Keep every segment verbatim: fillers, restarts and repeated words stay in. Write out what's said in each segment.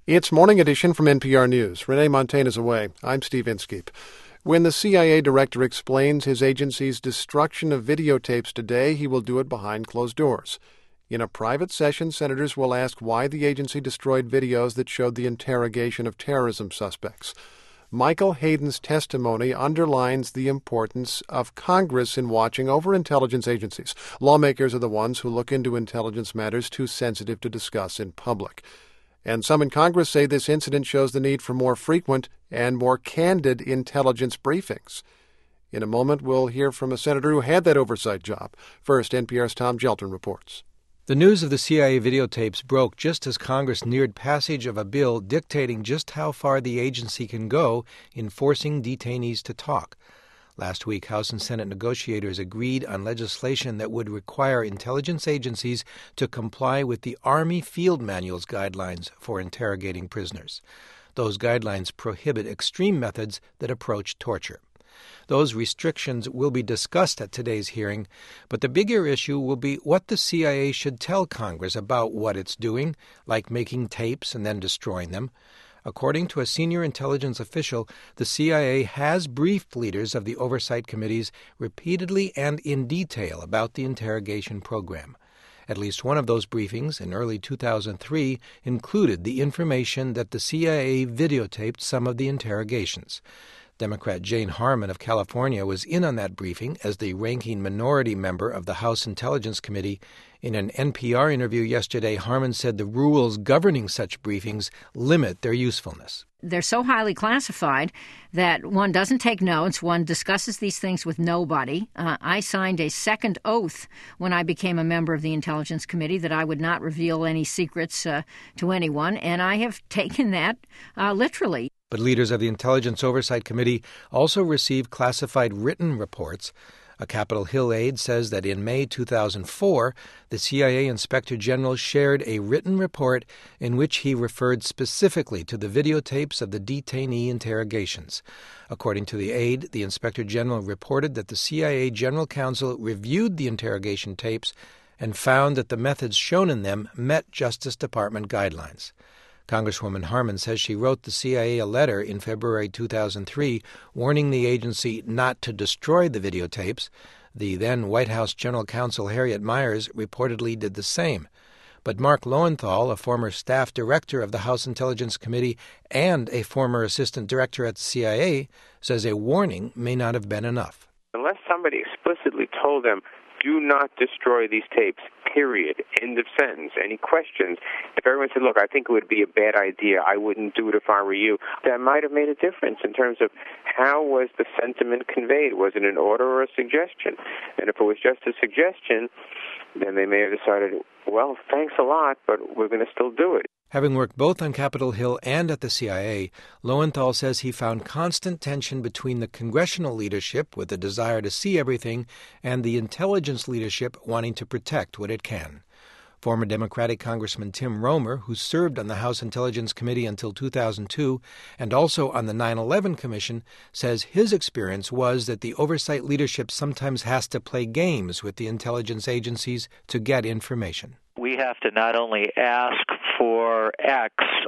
It's Morning Edition from N P R News. Renee Montagne is away. I'm Steve Inskeep. When the C I A director explains his agency's destruction of videotapes today, he will do it behind closed doors. In a private session, senators will ask why the agency destroyed videos that showed the interrogation of terrorism suspects. Michael Hayden's testimony underlines the importance of Congress in watching over intelligence agencies. Lawmakers are the ones who look into intelligence matters too sensitive to discuss in public. And some in Congress say this incident shows the need for more frequent and more candid intelligence briefings. In a moment, we'll hear from a senator who had that oversight job. First, N P R's Tom Gelton reports. The news of the C I A videotapes broke just as Congress neared passage of a bill dictating just how far the agency can go in forcing detainees to talk. Last week, House and Senate negotiators agreed on legislation that would require intelligence agencies to comply with the Army Field Manual's guidelines for interrogating prisoners. Those guidelines prohibit extreme methods that approach torture. Those restrictions will be discussed at today's hearing, but the bigger issue will be what the C I A should tell Congress about what it's doing, like making tapes and then destroying them. According to a senior intelligence official, the C I A has briefed leaders of the oversight committees repeatedly and in detail about the interrogation program. At least one of those briefings, in early two thousand three, included the information that the C I A videotaped some of the interrogations. Democrat Jane Harman of California was in on that briefing as the ranking minority member of the House Intelligence Committee. In an N P R interview yesterday, Harman said the rules governing such briefings limit their usefulness. They're so highly classified that one doesn't take notes. One discusses these things with nobody. Uh, I signed a second oath when I became a member of the Intelligence Committee that I would not reveal any secrets uh, to anyone, and I have taken that uh, literally. But leaders of the Intelligence Oversight Committee also received classified written reports. A Capitol Hill aide says that in May two thousand four, the C I A Inspector General shared a written report in which he referred specifically to the videotapes of the detainee interrogations. According to the aide, the Inspector General reported that the C I A General Counsel reviewed the interrogation tapes and found that the methods shown in them met Justice Department guidelines. Congresswoman Harman says she wrote the C I A a letter in February two thousand three warning the agency not to destroy the videotapes. The then White House General Counsel Harriet Miers reportedly did the same. But Mark Lowenthal, a former staff director of the House Intelligence Committee and a former assistant director at the C I A, says a warning may not have been enough. Unless somebody explicitly told them, do not destroy these tapes, period, end of sentence. Any questions? If everyone said, look, I think it would be a bad idea, I wouldn't do it if I were you, that might have made a difference in terms of how was the sentiment conveyed. Was it an order or a suggestion? And if it was just a suggestion, then they may have decided, well, thanks a lot, but we're going to still do it. Having worked both on Capitol Hill and at the C I A, Lowenthal says he found constant tension between the congressional leadership with a desire to see everything and the intelligence leadership wanting to protect what it can. Former Democratic Congressman Tim Romer, who served on the House Intelligence Committee until two thousand two and also on the nine eleven Commission, says his experience was that the oversight leadership sometimes has to play games with the intelligence agencies to get information. We have to not only ask for X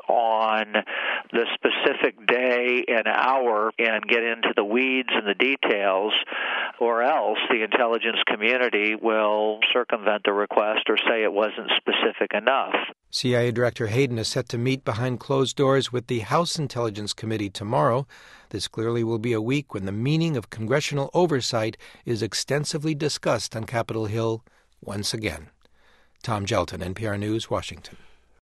on the specific day and hour and get into the weeds and the details, or else the intelligence community will circumvent the request or say it wasn't specific enough. C I A Director Hayden is set to meet behind closed doors with the House Intelligence Committee tomorrow. This clearly will be a week when the meaning of congressional oversight is extensively discussed on Capitol Hill once again. Tom Gelton, N P R News, Washington.